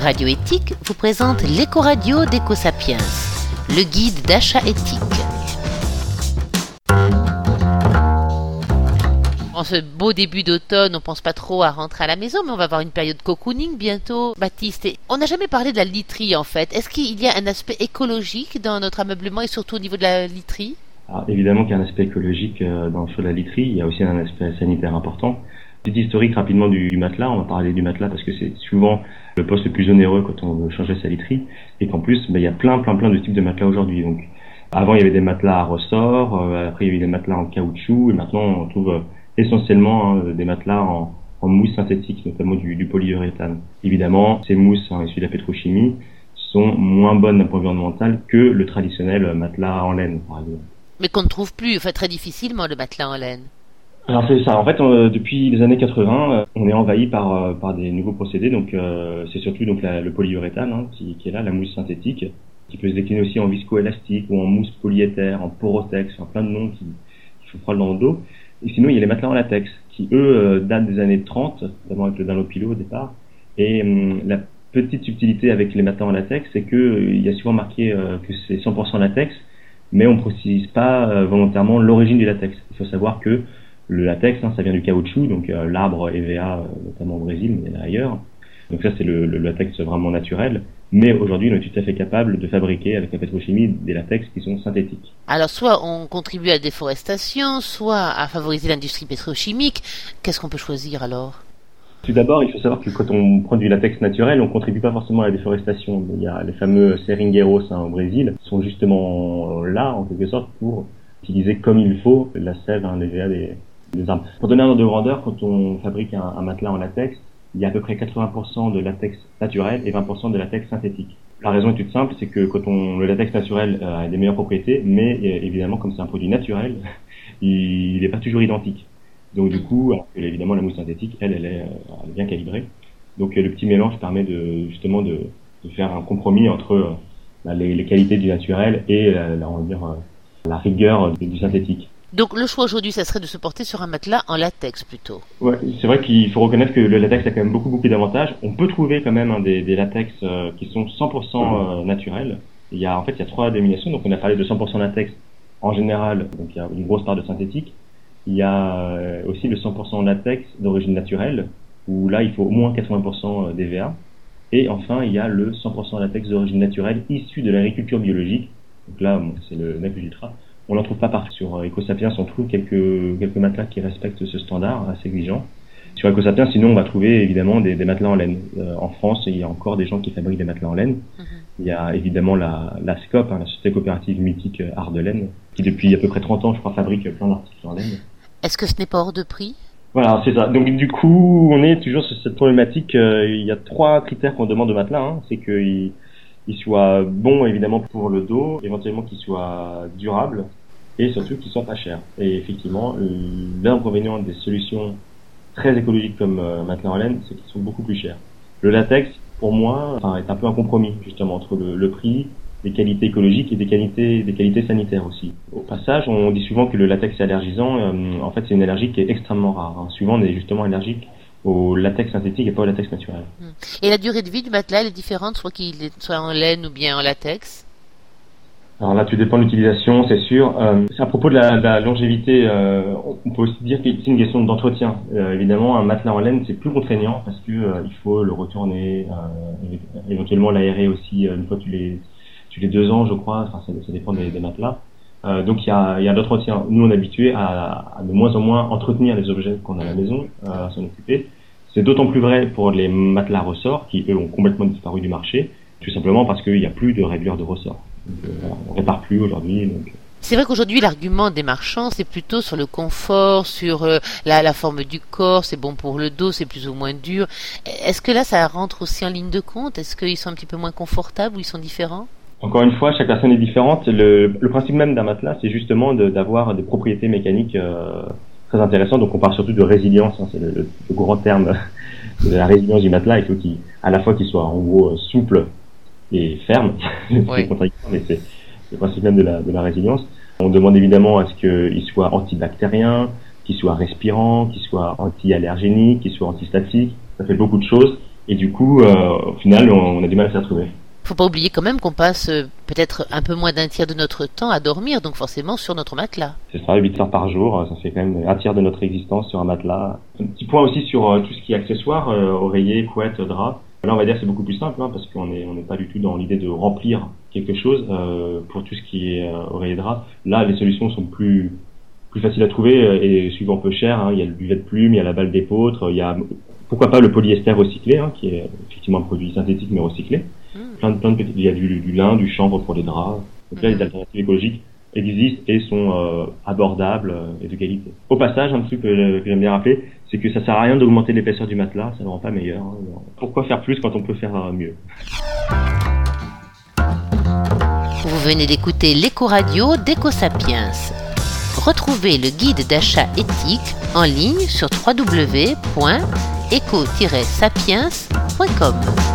Radio Éthique vous présente l'éco-radio d'Ecosapiens, le guide d'achat éthique. En ce beau début d'automne, on pense pas trop à rentrer à la maison, mais on va avoir une période cocooning bientôt, Baptiste. Et on n'a jamais parlé de la literie en fait. Est-ce qu'il y a un aspect écologique dans notre ameublement et surtout au niveau de la literie ? Alors, évidemment qu'il y a un aspect écologique dans le choix de la literie, il y a aussi un aspect sanitaire important. Petit historique rapidement du matelas, on va parler du matelas parce que c'est souvent le poste le plus onéreux quand on veut changer sa literie, et qu'en plus il y a plein de types de matelas aujourd'hui. Donc avant il y avait des matelas à ressort, après il y avait des matelas en caoutchouc, et maintenant on trouve essentiellement des matelas en mousse synthétique, notamment du polyuréthane. Évidemment, ces mousses issues de la pétrochimie sont moins bonnes d'un point de vue environnemental que le traditionnel matelas en laine, par exemple. Mais qu'on ne trouve plus, enfin très difficilement, le matelas en laine. Alors c'est ça. En fait, depuis les années 80, on est envahi par des nouveaux procédés. Donc c'est surtout donc le polyuréthane qui est là, la mousse synthétique, qui peut se décliner aussi en viscoélastique ou en mousse polyéther, en porotex, plein de noms qui font froid dans le dos. Et sinon, il y a les matelas en latex qui eux datent des années 30, notamment avec le Dunlopillo au départ. Et la petite subtilité avec les matelas en latex, c'est que il y a souvent marqué que c'est 100% latex, mais on ne précise pas volontairement l'origine du latex. Il faut savoir que le latex, ça vient du caoutchouc, donc l'arbre EVA, notamment au Brésil, mais ailleurs. Donc ça, c'est le latex vraiment naturel. Mais aujourd'hui, on est tout à fait capable de fabriquer avec la pétrochimie des latex qui sont synthétiques. Alors, soit on contribue à la déforestation, soit à favoriser l'industrie pétrochimique. Qu'est-ce qu'on peut choisir alors ? Tout d'abord, il faut savoir que quand on prend du latex naturel, on contribue pas forcément à la déforestation. Il y a les fameux seringueiros au Brésil, qui sont justement là, en quelque sorte, pour utiliser comme il faut la sève, l'EVA des arbres. Pour donner un ordre de grandeur, quand on fabrique un matelas en latex, il y a à peu près 80% de latex naturel et 20% de latex synthétique. La raison est toute simple, c'est que le latex naturel a des meilleures propriétés, mais évidemment, comme c'est un produit naturel, il n'est pas toujours identique. Donc du coup, évidemment, la mousse synthétique, elle est bien calibrée. Donc le petit mélange permet de faire un compromis entre les qualités du naturel et la rigueur du synthétique. Donc le choix aujourd'hui, ça serait de se porter sur un matelas en latex plutôt. Ouais, c'est vrai qu'il faut reconnaître que le latex a quand même beaucoup d'avantages. On peut trouver quand même des latex qui sont 100% naturels. Il y a 3 dénominations. Donc on a parlé de 100% latex en général, donc il y a une grosse part de synthétique. Il y a aussi le 100% latex d'origine naturelle, où là il faut au moins 80% d'EVA. Et enfin il y a le 100% latex d'origine naturelle issu de l'agriculture biologique. Donc là, c'est le nec plus ultra. On n'en trouve pas partout. Sur Ecosapiens, on trouve quelques matelas qui respectent ce standard assez exigeant. Sur Ecosapiens, sinon, on va trouver évidemment des matelas en laine. En France, il y a encore des gens qui fabriquent des matelas en laine. Il y a évidemment la SCOP, la Société Coopérative Mythique Art de Laine, qui depuis à peu près 30 ans, je crois, fabrique plein d'articles en laine. Est-ce que ce n'est pas hors de prix ? Voilà, c'est ça. Donc du coup, on est toujours sur cette problématique. Il y a 3 critères qu'on demande au matelas. C'est qu'il soit bon évidemment pour le dos, éventuellement qu'il soit durable et surtout qu'il soit pas cher. Et effectivement, l'inconvénient des solutions très écologiques comme matelas en laine, c'est qu'ils sont beaucoup plus chers. Le latex, pour moi, est un peu un compromis justement entre le prix, les qualités écologiques et des qualités sanitaires aussi. Au passage, on dit souvent que le latex est allergisant. En fait, c'est une allergie qui est extrêmement rare. Souvent, on est justement allergique au latex synthétique et pas au latex naturel. Et la durée de vie du matelas, elle est différente, soit qu'il soit en laine ou bien en latex ? Alors là, tout dépend de l'utilisation, c'est sûr. À propos de la longévité, on peut aussi dire que c'est une question d'entretien. Évidemment, un matelas en laine, c'est plus contraignant parce que il faut le retourner, éventuellement l'aérer aussi une fois tous les 2 ans, je crois. Ça dépend des matelas. Donc il y a l'entretien. Nous, on est habitués à de moins en moins entretenir les objets qu'on a à la maison, à s'en occuper. C'est d'autant plus vrai pour les matelas ressort qui, eux, ont complètement disparu du marché, tout simplement parce qu'il n'y a plus de régleur de ressort. Donc, on répare plus aujourd'hui. C'est vrai qu'aujourd'hui, l'argument des marchands, c'est plutôt sur le confort, sur la forme du corps, c'est bon pour le dos, c'est plus ou moins dur. Est-ce que là, ça rentre aussi en ligne de compte ? Est-ce qu'ils sont un petit peu moins confortables ou ils sont différents ? Encore une fois, chaque personne est différente. Le principe même d'un matelas, c'est justement d'avoir des propriétés mécaniques très intéressantes. Donc on parle surtout de résilience, c'est le grand terme de la résilience du matelas. Il faut à la fois qu'il soit en gros souple et ferme. C'est contradictoire, mais c'est le principe même de la résilience. On demande évidemment à ce qu'il soit antibactérien, qu'il soit respirant, qu'il soit anti-allergénique, qu'il soit antistatique. Ça fait beaucoup de choses. Et du coup, au final, on a du mal à s'y retrouver. Faut pas oublier quand même qu'on passe peut-être un peu moins d'un tiers de notre temps à dormir, donc forcément sur notre matelas. C'est ça, 8 heures par jour, ça fait quand même un tiers de notre existence sur un matelas. Un petit point aussi sur tout ce qui est accessoires, oreiller, couette, drap. Là, on va dire que c'est beaucoup plus simple, parce qu'on n'est pas du tout dans l'idée de remplir quelque chose pour tout ce qui est oreiller, drap. Là, les solutions sont plus faciles à trouver et souvent peu chères. Il y a le duvet de plume, il y a la balle d'épeautre, il y a pourquoi pas le polyester recyclé, qui est effectivement un produit synthétique mais recyclé. Plein de petits, il y a du lin, du chanvre pour les draps. Donc là, les alternatives écologiques existent et sont abordables et de qualité. Au passage, un truc que j'aime bien rappeler, c'est que ça sert à rien d'augmenter l'épaisseur du matelas, ça ne rend pas meilleur. Pourquoi faire plus quand on peut faire mieux? Vous venez d'écouter l'Éco-Radio d'Éco-Sapiens. Retrouvez le guide d'achat éthique en ligne sur www.eco-sapiens.com.